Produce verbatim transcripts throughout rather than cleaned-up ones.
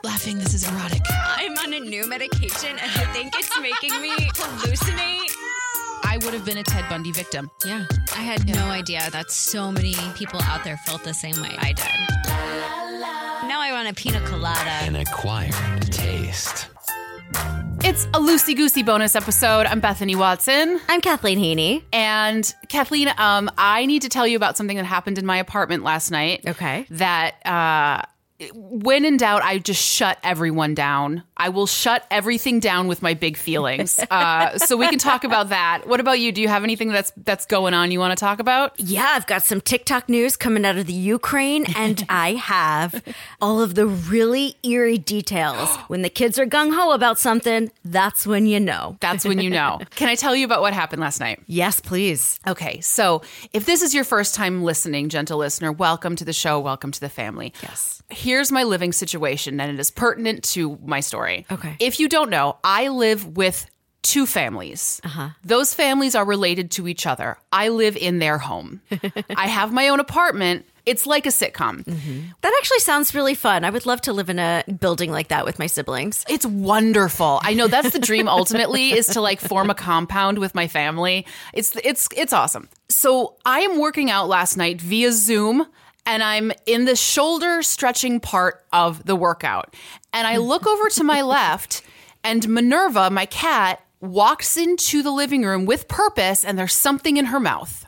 laughing. This is erotic. I'm on a new medication and I think it's making me hallucinate. I would have been a Ted Bundy victim. Yeah. I had yeah. no idea that so many people out there felt the same way I did. Now I want a pina colada. An acquired taste. It's a loosey-goosey bonus episode. I'm Bethany Watson. I'm Kathleen Haney. And Kathleen, um, I need to tell you about something that happened in my apartment last night. Okay. That, uh, when in doubt, I just shut everyone down. I will shut everything down with my big feelings. Uh, so we can talk about that. What about you? Do you have anything that's that's going on you want to talk about? Yeah, I've got some TikTok news coming out of the Ukraine, and I have all of the really eerie details. When the kids are gung-ho about something, that's when you know. That's when you know. Can I tell you about what happened last night? Yes, please. Okay, so if this is your first time listening, gentle listener, welcome to the show. Welcome to the family. Yes. Here's my living situation, and it is pertinent to my story. Okay. If you don't know, I live with two families. Uh-huh. Those families are related to each other. I live in their home. I have my own apartment. It's like a sitcom. Mm-hmm. That actually sounds really fun. I would love to live in a building like that with my siblings. It's wonderful. I know that's the dream ultimately, is to like form a compound with my family. It's it's it's awesome. So I am working out last night via Zoom. And I'm in the shoulder stretching part of the workout. And I look over to my left, and Minerva, my cat, walks into the living room with purpose, and there's something in her mouth.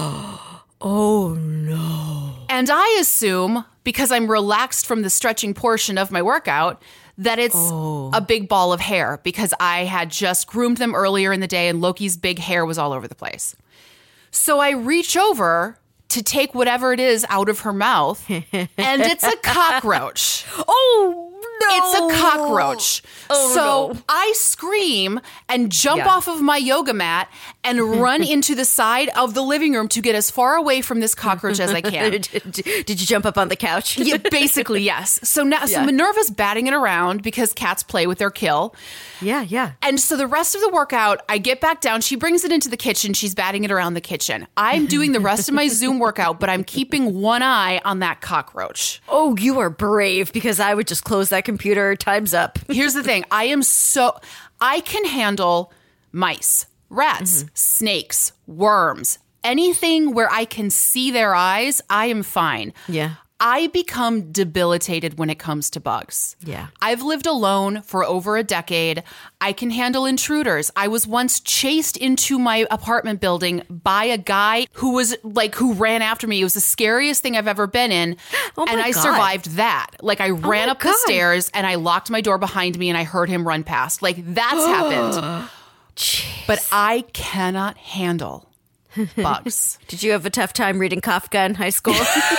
Oh, no. And I assume, because I'm relaxed from the stretching portion of my workout, that it's oh. a big ball of hair, because I had just groomed them earlier in the day, and Loki's big hair was all over the place. So I reach over to take whatever it is out of her mouth, and it's a cockroach. Oh, no. It's a cockroach. Oh, so no. I scream and jump yeah. off of my yoga mat and run into the side of the living room to get as far away from this cockroach as I can. did, did you jump up on the couch? Yeah, basically, yes. So now, yeah. so Minerva's batting it around because cats play with their kill. Yeah, yeah. And so the rest of the workout, I get back down. She brings it into the kitchen. She's batting it around the kitchen. I'm doing the rest of my Zoom workout, but I'm keeping one eye on that cockroach. Oh, you are brave, because I would just close that computer. Time's up. Here's the thing. I am so... I can handle mice, rats, mm-hmm. snakes, worms, anything where I can see their eyes, I am fine. Yeah. I become debilitated when it comes to bugs. Yeah. I've lived alone for over a decade. I can handle intruders. I was once chased into my apartment building by a guy who was like, who ran after me. It was the scariest thing I've ever been in. Oh my and I God. survived that. Like I ran oh up God. the stairs and I locked my door behind me and I heard him run past. Like that's happened. Jeez. But I cannot handle bugs. Did you have a tough time reading Kafka in high school?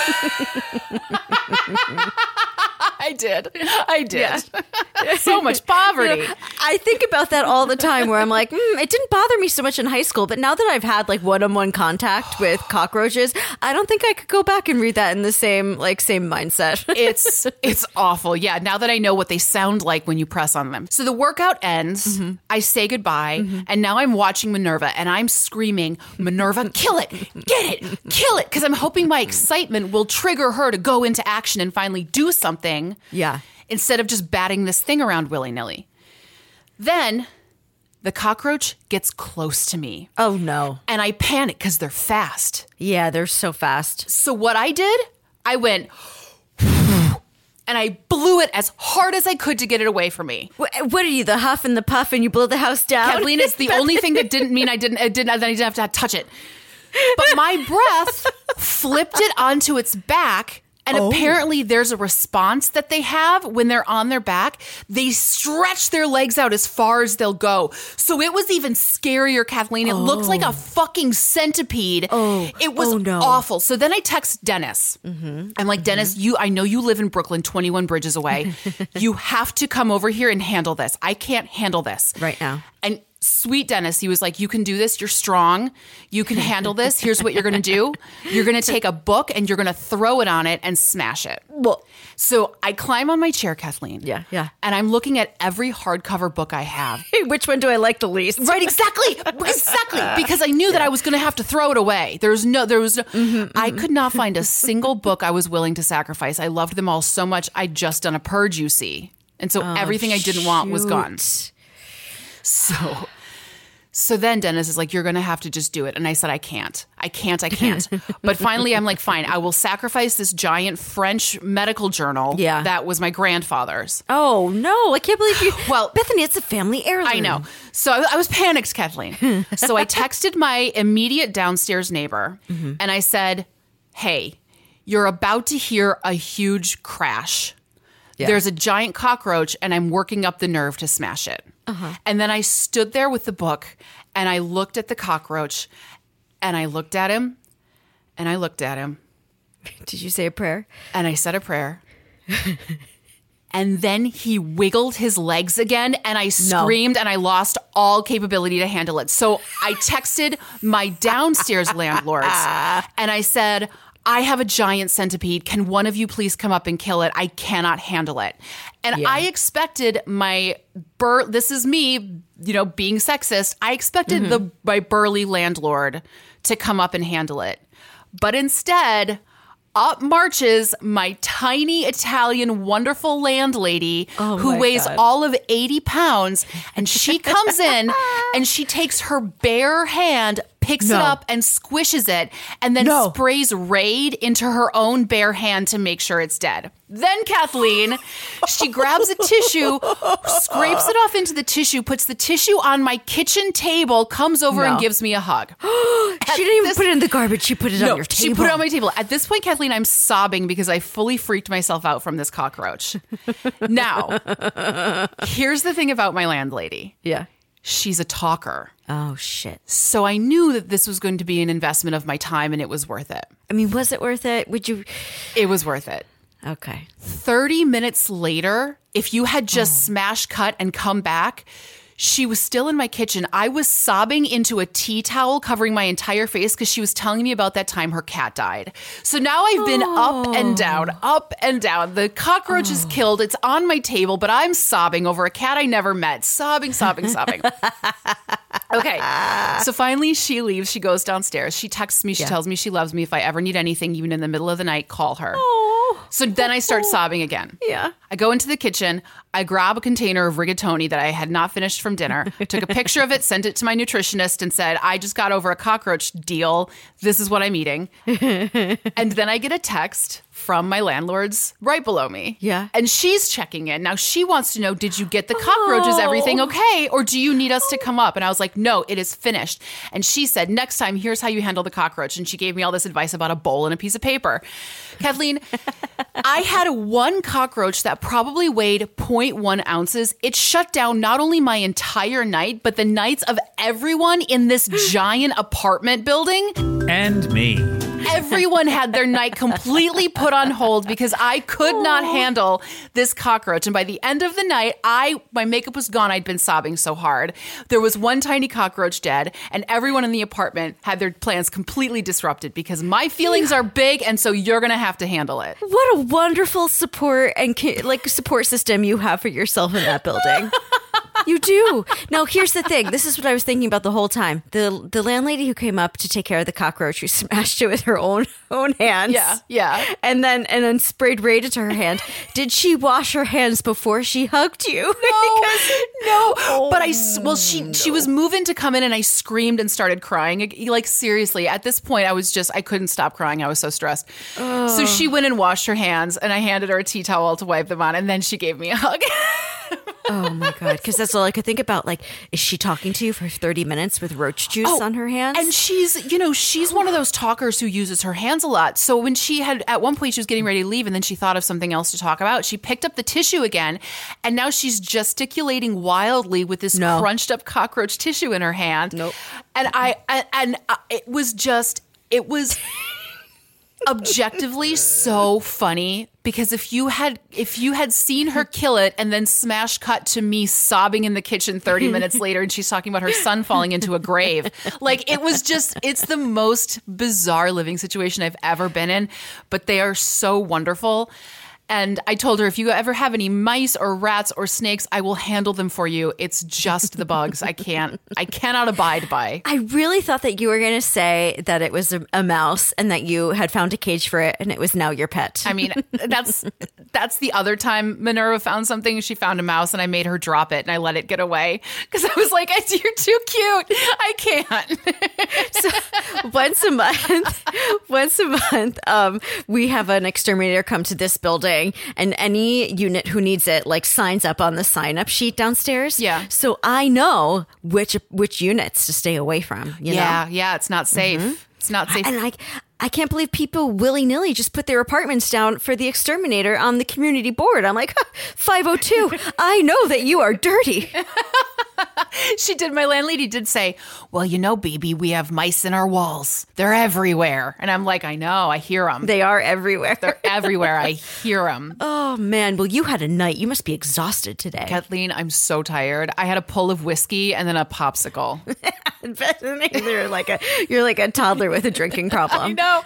I did. I did. Yeah. So much poverty. You know, I think about that all the time where I'm like, mm, it didn't bother me so much in high school, but now that I've had like one-on-one contact with cockroaches, I don't think I could go back and read that in the same like same mindset. It's it's awful. Yeah, now that I know what they sound like when you press on them. So the workout ends, mm-hmm. I say goodbye, mm-hmm. and now I'm watching Minerva and I'm screaming, Minerva, kill it, get it, kill it, because I'm hoping my excitement will trigger her to go into action and finally do something. Yeah. Instead of just batting this thing around willy-nilly. Then the cockroach gets close to me. Oh, no. And I panic because they're fast. Yeah, they're so fast. So what I did, I went, and I blew it as hard as I could to get it away from me. What, what are you, the huff and the puff, and you blow the house down? Kathleen, it's the only thing that didn't mean I didn't, it didn't, that I didn't have to touch it. But my breath flipped it onto its back. And oh. apparently there's a response that they have when they're on their back. They stretch their legs out as far as they'll go. So it was even scarier, Kathleen. It oh. looked like a fucking centipede. Oh. It was oh, no. awful. So then I text Dennis. Mm-hmm. I'm like, mm-hmm. Dennis, you, I know you live in Brooklyn, twenty-one bridges away. You have to come over here and handle this. I can't handle this. Right now. And sweet Dennis, he was like, you can do this. You're strong. You can handle this. Here's what you're going to do. You're going to take a book and you're going to throw it on it and smash it. Well, so I climb on my chair, Kathleen. Yeah, yeah. And I'm looking at every hardcover book I have. Which one do I like the least? Right, exactly. Exactly. Because I knew that I was going to have to throw it away. There was no, there was no, mm-hmm, mm-hmm. I could not find a single book I was willing to sacrifice. I loved them all so much. I'd just done a purge, you see. And so everything I didn't want was gone. Shoot. So, so then Dennis is like, you're going to have to just do it. And I said, I can't, I can't, I can't. But finally I'm like, fine, I will sacrifice this giant French medical journal. Yeah. That was my grandfather's. Oh, no. I can't believe you. Well, Bethany, it's a family heirloom. I know. So I, I was panicked, Kathleen. So I texted my immediate downstairs neighbor Mm-hmm. and I said, hey, you're about to hear a huge crash. Yeah. There's a giant cockroach and I'm working up the nerve to smash it. Uh-huh. And then I stood there with the book and I looked at the cockroach and I looked at him and I looked at him Did you say a prayer? and I said a prayer. And then he wiggled his legs again and I screamed and I lost all capability to handle it. So I texted my downstairs landlords and I said, I have a giant centipede. Can one of you please come up and kill it? I cannot handle it. And Yeah. I expected my bur this is me, you know, being sexist. I expected the my burly landlord to come up and handle it. But instead, up marches my tiny Italian wonderful landlady Oh who my weighs God. all of eighty pounds. And she comes in and she takes her bare hand, picks No. it up and squishes it, and then No. sprays Raid into her own bare hand to make sure it's dead. Then Kathleen, she grabs a tissue, scrapes it off into the tissue, puts the tissue on my kitchen table, comes over No. and gives me a hug. She didn't even this- put it in the garbage. She put it on No, your she table. put it on my table. At this point, Kathleen, I'm sobbing because I fully freaked myself out from this cockroach. Now, here's the thing about my landlady. Yeah. She's a talker. Oh, shit. So I knew that this was going to be an investment of my time and it was worth it. I mean, was it worth it? Would you? It was worth it. Okay. thirty minutes later, if you had just smash cut and come back, she was still in my kitchen. I was sobbing into a tea towel covering my entire face because she was telling me about that time her cat died. So now I've been up and down, up and down. The cockroach is killed. It's on my table, but I'm sobbing over a cat I never met. Sobbing, sobbing, sobbing. Okay. So finally she leaves. She goes downstairs. She texts me. She Yeah. tells me she loves me. If I ever need anything, even in the middle of the night, call her. Oh. So then I start sobbing again. Yeah. I go into the kitchen. I grab a container of rigatoni that I had not finished from dinner, took a picture of it, sent it to my nutritionist, and said, I just got over a cockroach deal. This is what I'm eating. And then I get a text from my landlord's right below me. Yeah. And she's checking in. Now she wants to know, did you get the cockroach? Is everything okay? Or do you need us to come up? And I was like, no, it is finished. And she said, next time, here's how you handle the cockroach. And she gave me all this advice about a bowl and a piece of paper. Kathleen, I had one cockroach that probably weighed zero point one ounces. It shut down not only my entire night, but the nights of everyone in this giant apartment building. And me. Everyone had their night completely put on hold because I could not handle this cockroach. And by the end of the night, I my makeup was gone. I'd been sobbing so hard. There was one tiny cockroach dead, and everyone in the apartment had their plans completely disrupted because my feelings are big, and so you're going to have to handle it. What a wonderful support and ki- like support system you have for yourself in that building. You do. Now, here's the thing. This is what I was thinking about the whole time. The the landlady who came up to take care of the cockroach, who smashed it with her own own hands. Yeah, yeah. And then and then sprayed Raid into her hand. Did she wash her hands before she hugged you? No, no. But I, s- well, she she was moving to come in, and I screamed and started crying. Like, seriously, at this point, I was just, I couldn't stop crying. I was so stressed. So she went and washed her hands, and I handed her a tea towel to wipe them on, and then she gave me a hug. Oh my God. Because that's all I could think about. Like, is she talking to you for thirty minutes with roach juice Oh, on her hands? And she's, you know, she's one of those talkers who uses her hands a lot. So when she had, at one point, she was getting ready to leave and then she thought of something else to talk about. She picked up the tissue again and now she's gesticulating wildly with this No. crunched up cockroach tissue in her hand. Nope. And I, and, and I, it was just, it was objectively so funny because if you had if you had seen her kill it and then smash cut to me sobbing in the kitchen thirty minutes later and she's talking about her son falling into a grave, like it was just, it's the most bizarre living situation I've ever been in, but they are so wonderful. And I told her, if you ever have any mice or rats or snakes, I will handle them for you. It's just the bugs. I can't, I cannot abide by. I really thought that you were going to say that it was a, a mouse and that you had found a cage for it and it was now your pet. I mean, that's that's the other time Minerva found something. She found a mouse and I made her drop it and I let it get away because I was like, you're too cute. I can't. So once a month, once a month, um, we have an exterminator come to this building, and any unit who needs it like signs up on the sign up sheet downstairs. Yeah. So I know which which units to stay away from. You yeah, know? yeah, it's not safe. Mm-hmm. It's not safe. And I, I can't believe people willy nilly just put their apartments down for the exterminator on the community board. I'm like, five oh two. I know that you are dirty. She did. My landlady did say, well, you know, baby, we have mice in our walls. They're everywhere. And I'm like, I know. I hear them. They are everywhere. They're everywhere. I hear them. Oh, man. Well, you had a night. You must be exhausted today. Kathleen, I'm so tired. I had a pull of whiskey and then a popsicle. you're like a you're like a toddler with a drinking problem. I know.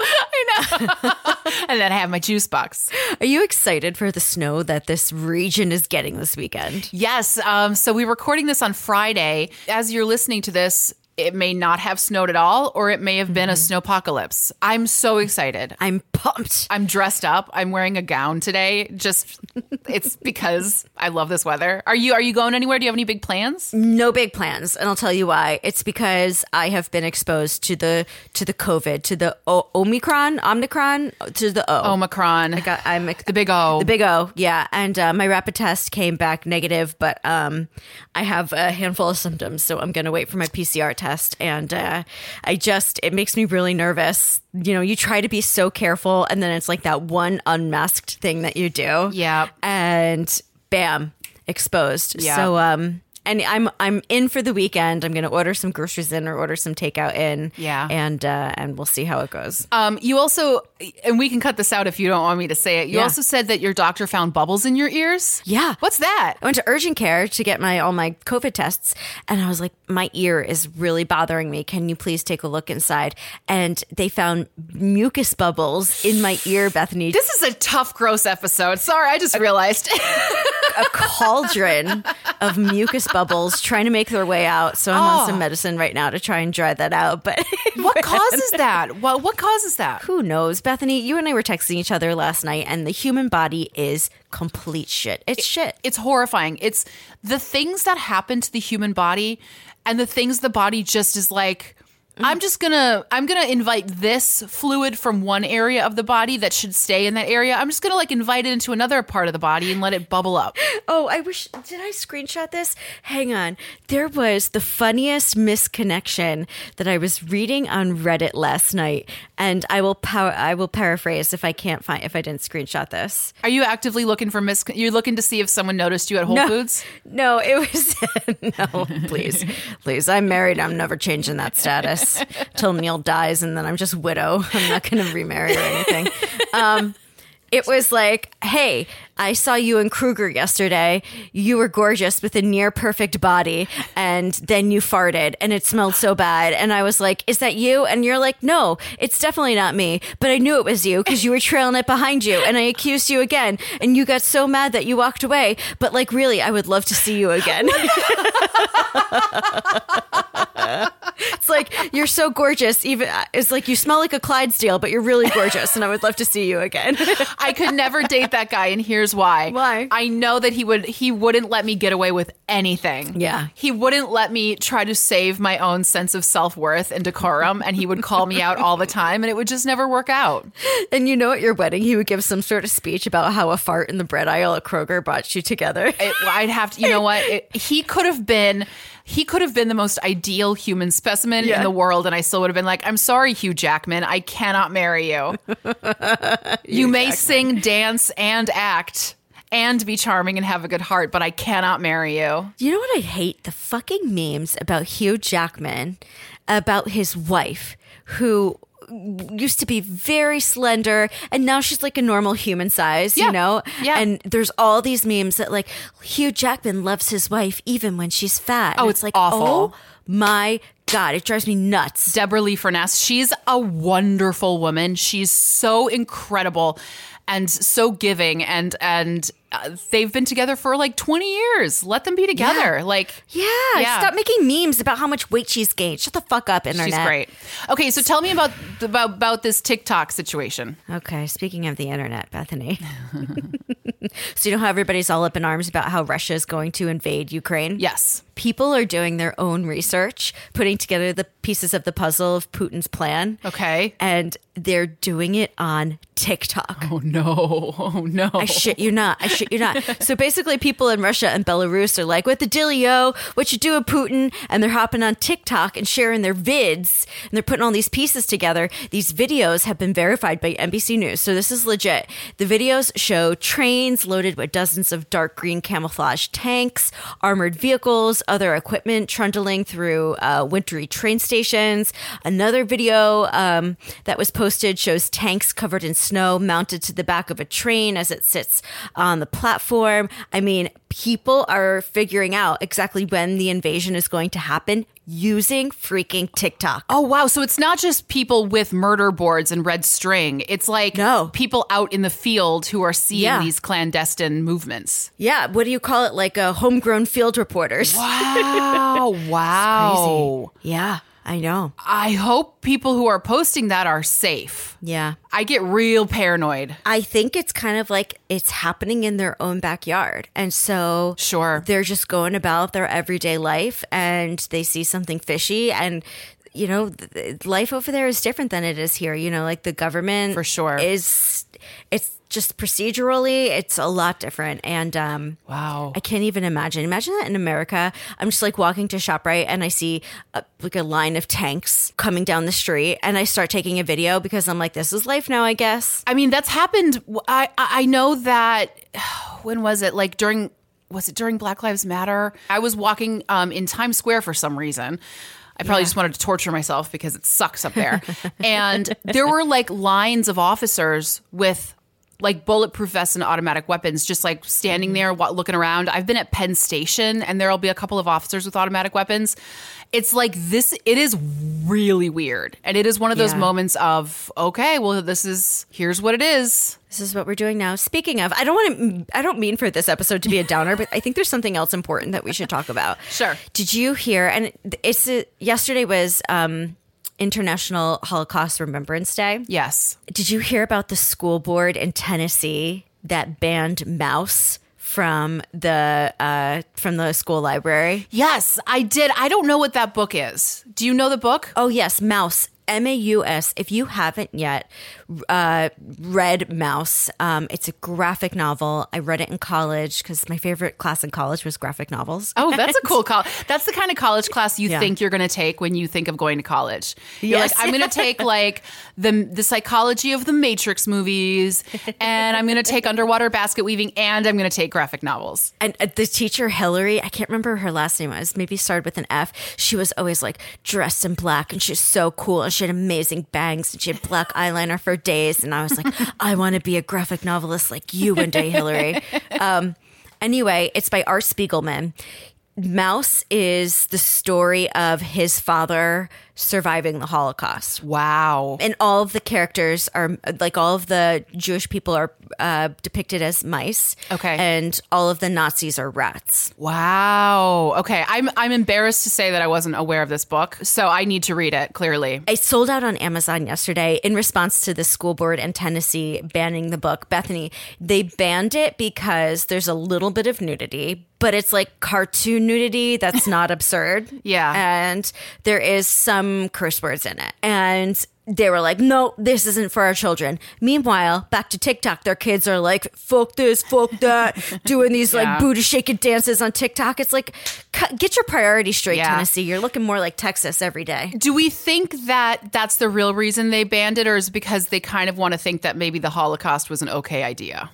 I know. And then I have my juice box. Are you excited for the snow that this region is getting this weekend? Yes. Um, so we're recording this on Friday. As you're listening to this, it may not have snowed at all, or it may have been mm-hmm. a snowpocalypse. I'm so excited. I'm pumped. I'm dressed up. I'm wearing a gown today. Just it's because I love this weather. Are you are you going anywhere? Do you have any big plans? No big plans, and I'll tell you why. It's because I have been exposed to the to the COVID, to the o- Omicron, Omicron, to the O. Omicron. I got, I'm the big O. The big O. Yeah, and uh, my rapid test came back negative, but um, I have a handful of symptoms, so I'm going to wait for my P C R test. And uh, I just, it makes me really nervous. You know, you try to be so careful, and then it's like that one unmasked thing that you do. Yeah. And bam, exposed. Yeah. So, um, and I'm I'm in for the weekend. I'm going to order some groceries in or order some takeout in. Yeah. And uh, and we'll see how it goes. Um, you also, and we can cut this out if you don't want me to say it. You Yeah. also said that your doctor found bubbles in your ears. Yeah. What's that? I went to urgent care to get my all my COVID tests, and I was like, my ear is really bothering me. Can you please take a look inside? And they found mucus bubbles in my ear, Bethany. This is a tough, gross episode. Sorry, I just realized. A cauldron of mucus bubbles trying to make their way out. So I'm Oh. on some medicine right now to try and dry that out. But What causes that? What what causes that? who knows? Bethany, you and I were texting each other last night, and the human body is complete shit. It's shit. It's horrifying. It's the things that happen to the human body and the things the body just is like, I'm just gonna, I'm gonna invite this fluid from one area of the body that should stay in that area. I'm just gonna like invite it into another part of the body and let it bubble up. Oh, I wish, did I screenshot this? Hang on. There was the funniest misconnection that I was reading on Reddit last night, and I will power, I will paraphrase if I can't find, if I didn't screenshot this. Are you actively looking for mis? You're looking to see if someone noticed you at Whole No. Foods? No, it was, no, please, please. I'm married. I'm never changing that status till Neil dies, and then I'm just widow. I'm not going to remarry or anything. Um, it was like, hey, I saw you in Kruger yesterday. You were gorgeous with a near perfect body, and then you farted, and it smelled so bad. And I was like, is that you? And you're like, no, it's definitely not me. But I knew it was you because you were trailing it behind you, and I accused you again, and you got so mad that you walked away. But like, really, I would love to see you again. It's like, you're so gorgeous. Even it's like you smell like a Clydesdale, but you're really gorgeous, and I would love to see you again. I could never date that guy, and here's why. Why? I know that he would he wouldn't let me get away with anything. Yeah. He wouldn't let me try to save my own sense of self-worth and decorum, and he would call me out all the time, and it would just never work out. And you know, at your wedding, he would give some sort of speech about how a fart in the bread aisle at Kroger brought you together. It, I'd have to, you know what? It, he could have been He could have been the most ideal human specimen Yeah. in the world, and I still would have been like, I'm sorry, Hugh Jackman, I cannot marry you. You may Jackman. sing, dance, and act, and be charming and have a good heart, but I cannot marry you. You know what I hate? The fucking memes about Hugh Jackman, about his wife, who used to be very slender, and now she's like a normal human size, Yeah. you know? Yeah. And there's all these memes that like, Hugh Jackman loves his wife even when she's fat. Oh, And it's like, awful. oh my God, it drives me nuts. Deborah Lee Furness, she's a wonderful woman. She's so incredible. and so giving, and and uh, they've been together for like twenty years. Let them be together. Yeah. Like, Yeah, Yeah. stop making memes about how much weight she's gained. Shut the fuck up, internet. she's great. Okay, so tell me about about about this TikTok situation. Okay, speaking of the internet, Bethany. So you know how everybody's all up in arms about how Russia is going to invade Ukraine? Yes. People are doing their own research, putting together the pieces of the puzzle of Putin's plan. Okay. And they're doing it on TikTok. Oh no. Oh no. I shit you not. I shit you not. So basically, people in Russia and Belarus are like, what the dealio? What you doing, Putin? And they're hopping on TikTok and sharing their vids. And they're putting all these pieces together. These videos have been verified by N B C News. So this is legit. The videos show trains loaded with dozens of dark green camouflage tanks, armored vehicles, other equipment trundling through uh, wintry train stations. Another video um, that was posted shows tanks covered in snow mounted to the back of a train as it sits on the platform. I mean, people are figuring out exactly when the invasion is going to happen using freaking TikTok. Oh, wow. So it's not just people with murder boards and red string. It's like No. people out in the field who are seeing Yeah. these clandestine movements. Yeah, what do you call it? Like a homegrown field reporters. Wow. wow. Yeah, I know. I hope people who are posting that are safe. Yeah. I get real paranoid. I think it's kind of like it's happening in their own backyard. And so Sure. they're just going about their everyday life and they see something fishy and you know, th- th- life over there is different than it is here. You know, like the government For sure. is it's just procedurally, it's a lot different. And um Wow. I can't even imagine. Imagine that in America. I'm just like walking to ShopRite and I see a, like a line of tanks coming down the street and I start taking a video because I'm like, this is life now, I guess. I mean, that's happened. I I know that. When was it? Like during was it during Black Lives Matter? I was walking um, in Times Square for some reason. I probably just wanted to torture myself because it sucks up there. And there were like lines of officers with like bulletproof vests and automatic weapons, just like standing there wa- looking around. I've been at Penn Station and there'll be a couple of officers with automatic weapons. It's like this, it is really weird. And it is one of those Yeah. moments of, okay, well, this is, here's what it is. This is what we're doing now. Speaking of, I don't want to, I don't mean for this episode to be a downer, but I think there's something else important that we should talk about. Sure. Did you hear, and it's, a, yesterday was um, International Holocaust Remembrance Day. Yes. Did you hear about the school board in Tennessee that banned Mouse from the uh, from the school library? Yes, I did. I don't know what that book is. Do you know the book? Oh, yes, Mouse. M A U S. If you haven't yet uh, read Mouse, um, it's a graphic novel. I read it in college because my favorite class in college was graphic novels. Oh, that's a cool college. That's the kind of college class you Yeah. think you're going to take when you think of going to college. You're Yes. like, I'm going to take like the the psychology of the Matrix movies, and I'm going to take underwater basket weaving, and I'm going to take graphic novels. And uh, the teacher, Hillary, I can't remember her last name was, maybe started with an F. She was always like dressed in black and she's so cool. And she had amazing bangs and she had black eyeliner for days. And I was like, I want to be a graphic novelist like you one day, Hillary. Um, anyway, it's by Art Spiegelman. Mouse is the story of his father surviving the Holocaust. Wow. And all of the characters are like all of the Jewish people are uh, depicted as mice. Okay. And all of the Nazis are rats. Wow. Okay. I'm I'm embarrassed to say that I wasn't aware of this book, so I need to read it, clearly. It sold out on Amazon yesterday in response to the school board in Tennessee banning the book. Bethany, they banned it because there's a little bit of nudity, but it's like cartoon nudity that's not absurd. Yeah. And there is some curse words in it. And they were like, no, this isn't for our children. Meanwhile, back to TikTok, their kids are like, fuck this, fuck that, doing these Yeah. like booty shaking dances on TikTok. It's like, cut, get your priorities straight, Yeah. Tennessee. You're looking more like Texas every day. Do we think that that's the real reason they banned it, or is it because they kind of want to think that maybe the Holocaust was an okay idea?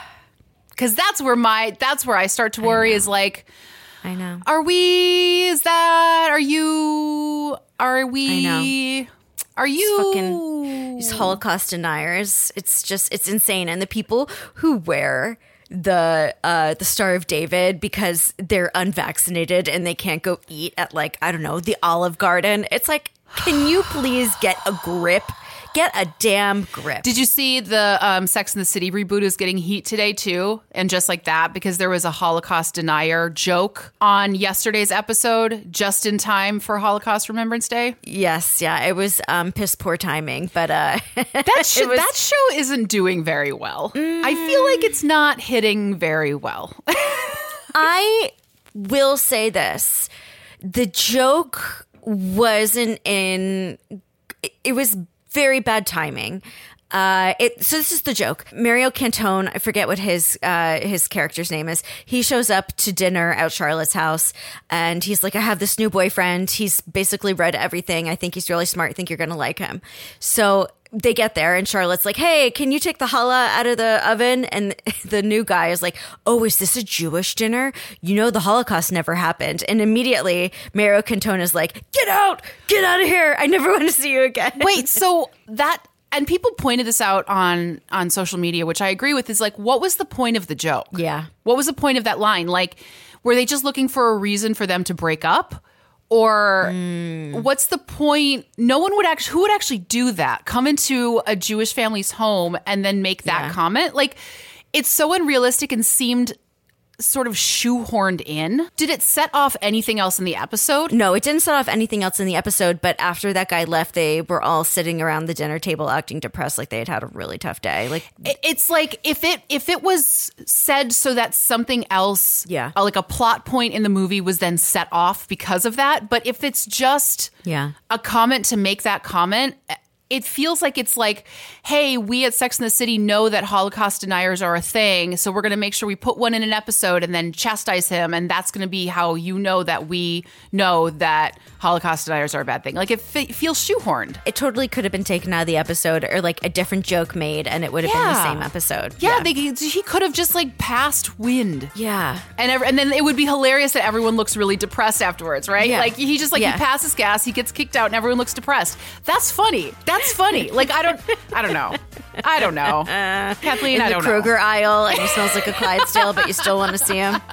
Because that's where my that's where I start to worry. Is like, I know. are we? Is that? Are you? Are we? I Are you? Fucking these Holocaust deniers. It's just it's insane. And the people who wear the uh the Star of David because they're unvaccinated and they can't go eat at like, I don't know, the Olive Garden. It's like, can you please get a grip? Get a damn grip. Did you see the um, Sex and the City reboot is getting heat today too? And just like that, because there was a Holocaust denier joke on yesterday's episode just in time for Holocaust Remembrance Day? Yes, yeah. It was um, piss poor timing, but uh, that, sh- was- that show isn't doing very well. Mm. I feel like it's not hitting very well. I will say this. The joke wasn't in... It was very bad timing. Uh, it, so this is the joke. Mario Cantone, I forget what his uh, his character's name is. He shows up to dinner at Charlotte's house, and he's like, I have this new boyfriend. He's basically read everything. I think he's really smart. I think you're going to like him. So they get there, and Charlotte's like, hey, can you take the challah out of the oven? And the new guy is like, oh, is this a Jewish dinner? You know the Holocaust never happened. And immediately, Mario Cantone is like, get out! Get out of here! I never want to see you again. Wait, so that... And people pointed this out on, on social media, which I agree with, is like, what was the point of the joke? Yeah. What was the point of that line? Like, were they just looking for a reason for them to break up? Or mm. what's the point? No one would actually, who would actually do that? Come into a Jewish family's home and then make that yeah. comment? Like, it's so unrealistic and seemed sort of shoehorned in. Did it set off anything else in the episode? No, it didn't set off anything else in the episode, but after that guy left, they were all sitting around the dinner table acting depressed, like they had had a really tough day. Like it's like if it if it was said so that something else, yeah, like a plot point in the movie was then set off because of that, but if it's just yeah. a comment to make that comment, it feels like it's like, hey, we at Sex and the City know that Holocaust deniers are a thing, so we're going to make sure we put one in an episode and then chastise him, and that's going to be how you know that we know that Holocaust deniers are a bad thing. Like, it f- feels shoehorned. It totally could have been taken out of the episode, or like a different joke made, and it would have yeah. been the same episode. Yeah, yeah. They, he could have just like passed wind. Yeah. And ev- and then it would be hilarious that everyone looks really depressed afterwards, right? Yeah. Like, he just like, yeah. he passes gas, he gets kicked out, and everyone looks depressed. That's funny. That's funny. Like, I don't, I don't know. I don't know. Uh, Kathleen, in I don't the Kroger know. aisle, and he smells like a Clydesdale, but you still want to see him.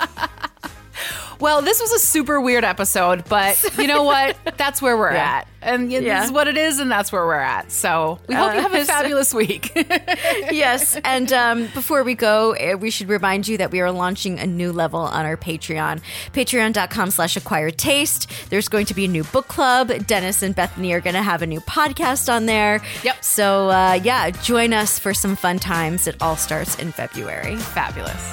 Well, this was a super weird episode, but you know what? That's where we're yeah. at. And yeah. yeah. this is what it is, and that's where we're at. So we hope uh, you have a fabulous week. Yes. And um, before we go, we should remind you that we are launching a new level on our Patreon. Patreon.com slash acquired taste. There's going to be a new book club. Dennis and Bethany are going to have a new podcast on there. Yep. So, uh, yeah, join us for some fun times. It all starts in February. Fabulous.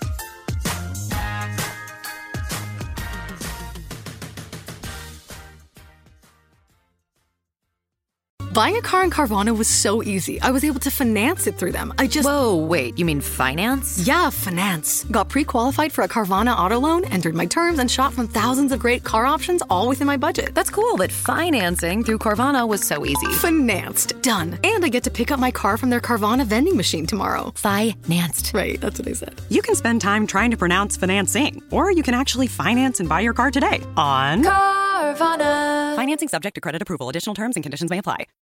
Buying a car in Carvana was so easy. I was able to finance it through them. I just... Whoa, wait, you mean finance? Yeah, finance. Got pre-qualified for a Carvana auto loan, entered my terms, and shot from thousands of great car options, all within my budget. That's cool, but financing through Carvana was so easy. Financed. Done. And I get to pick up my car from their Carvana vending machine tomorrow. Financed. Right, that's what I said. You can spend time trying to pronounce financing, or you can actually finance and buy your car today on Carvana. Financing subject to credit approval. Additional terms and conditions may apply.